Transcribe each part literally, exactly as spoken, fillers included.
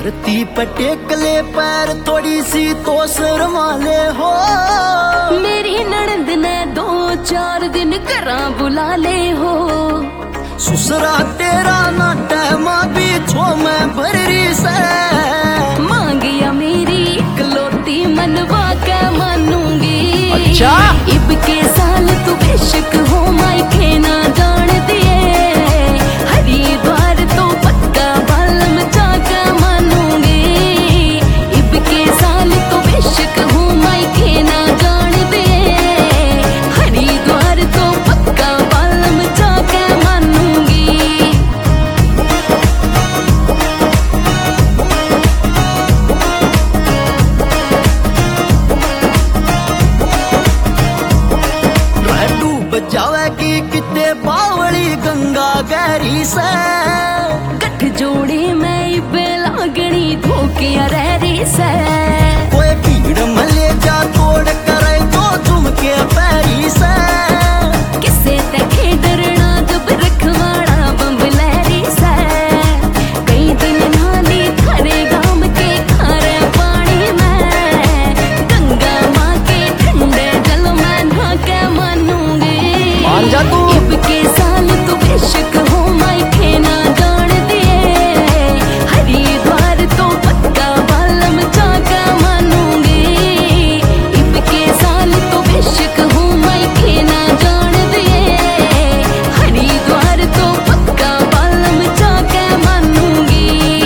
धरती पर टेक ले पैर, थोड़ी सी तो शर्मा ले हो। मेरी ननद ने दो चार दिन करा बुला ले हो। सुसरा तेरा ना टहमा भी छो मैं भरी से, मांगिया मेरी इकलौती मनवा के मानूंगी। अच्छा इब के साल तू बेशक हो मायके ना जान दिए, हरिद्वार तो पक्का बालम जाके मानूंगी। इब के साल तो बेशक हो मायके ना जान दिए, हरिद्वार तो पक्का बालम जाके मानूंगी। जावेगी कितने बावली गंगा गहरी से, गठ जोड़ी में बेलागनी धोके रहरी से। कोई भीड़ मले जा तोड़ करे तो तुम के पैरी से, किसे तके डरना जब रखवाड़ा बम्ब लहरी से। कई दिन नाली थारे गाम के खारे पानी में, गंगा माँ के ठंडे जल में नहा के मानूंगी। मान जा तू। इब के साल तू बेशक हो मायके ना जान दिए, हरिद्वार तो पक्का बालम जाके मानूंगी। इब के साल तो बेशक हो मायके ना जान दिए, हरिद्वार तो पक्का बालम जाके मानूंगी।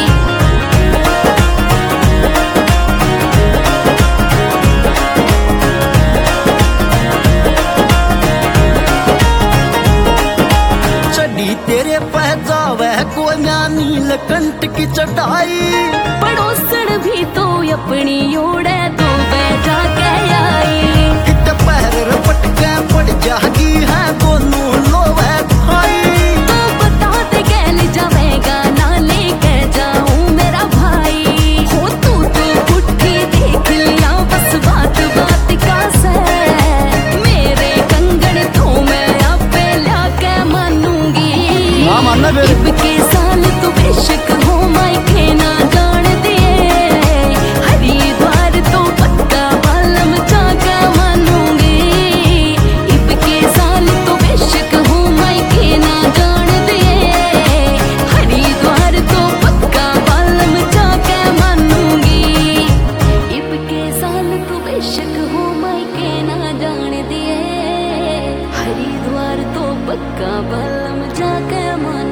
चढ़ी तेरे पहचावे को नीलकंठ की चढ़ाई, पड़ोसन भी तो अपनी ओढ़े तो बैठा के आई। कित पैर रपट के पड़ जागी है दोनों लोवे खाई। तो बता दे गैल जावेगा ना लेके जाऊं मेरा भाई। हो तू तो बुढ़ी देख लिया बस बात बात का से, मेरे कंगन तो मैं आपे लाके मानूंगी। ना मानना फिर। इब के साल तू बेशक हो मायके ना जान दिए, हरिद्वार तो पक्का बालम जाके मानूंगी। इब के साल तो बेशक हो मायके ना जान दिए, हरिद्वार तो पक्का बालम जाके मानूंगी। इब के साल तो बेशक हो मायके ना जान दिए, हरिद्वार तो पक्का बालम जाके मानूंगी।